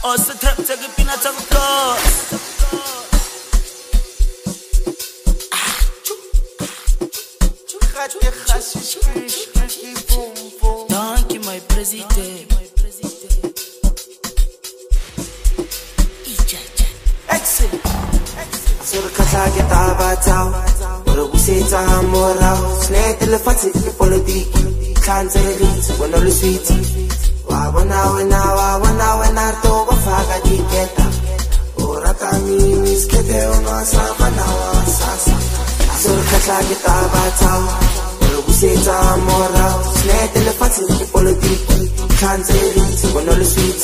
se trap take pina take cause. Thank you, my president. Surkata kita batau, berusita moral, snake telefati politiki, kanzeri, wanolu sweet. Wana to wafaga diketa. Ora kami miskete ona sabana wasasa. Surkata kita batau, berusita moral, snake telefati politiki, kanzeri, wanolu sweet.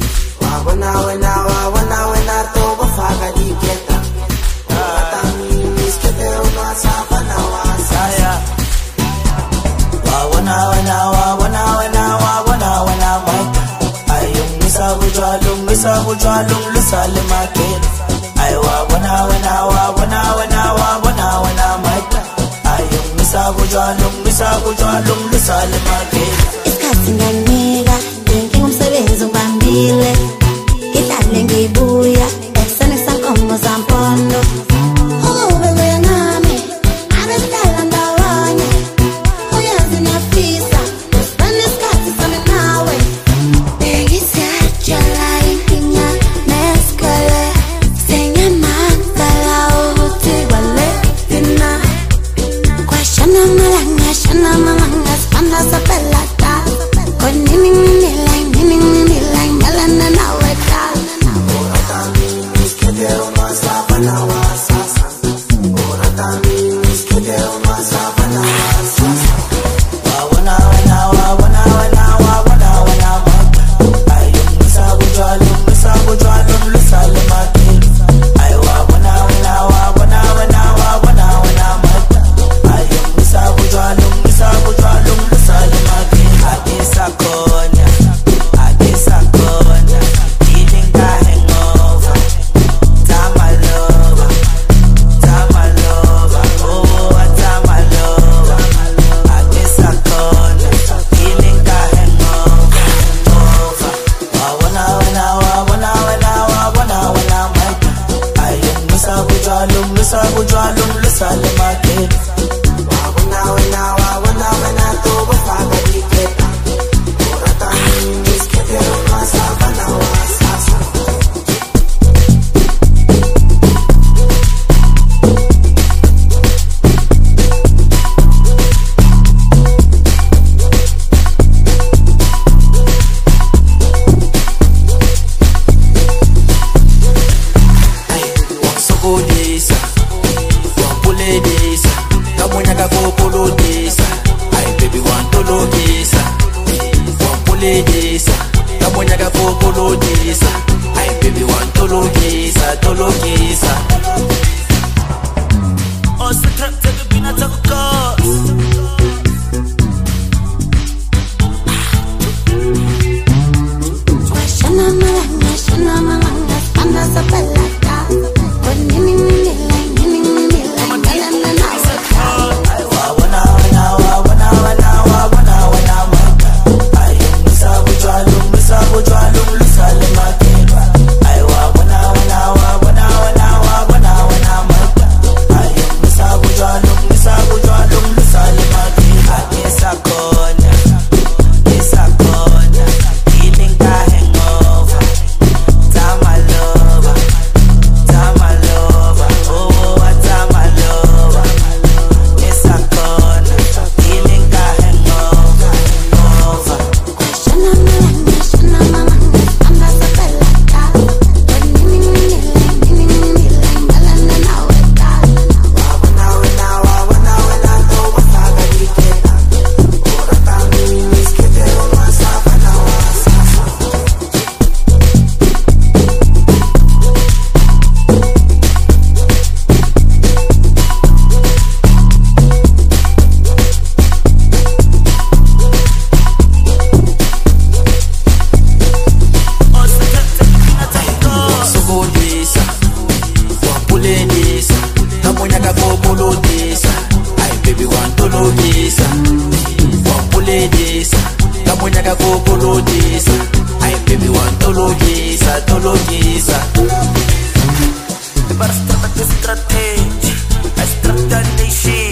Wana to wafaga diketa. Jalung lusale makel ay wana mata ayung misabu jalung lusale makel iskasinganiga dingi umsebenzi ubambile idale ngibuya esane sankomo zampondo ubele nami abedala ndawanye uyazi nafisa usibane isikhathi sami nawe bengisajala inkinga neskale senyamangala ukuthi waletina kwashana malanga spanda sapelata konini malana naweta jalung lusale makel wana to wafaga diketa. Ora kami miskete ona sabana wasasa. Tologisa. Oh, se trap take pina take cause. shana malanga spanda sapelata konini malana naweta misabu jalung lusale makel Kamunya ka go polodisa. Ay baby want to logisa. tologisa para se trata de estratégia, a estratégia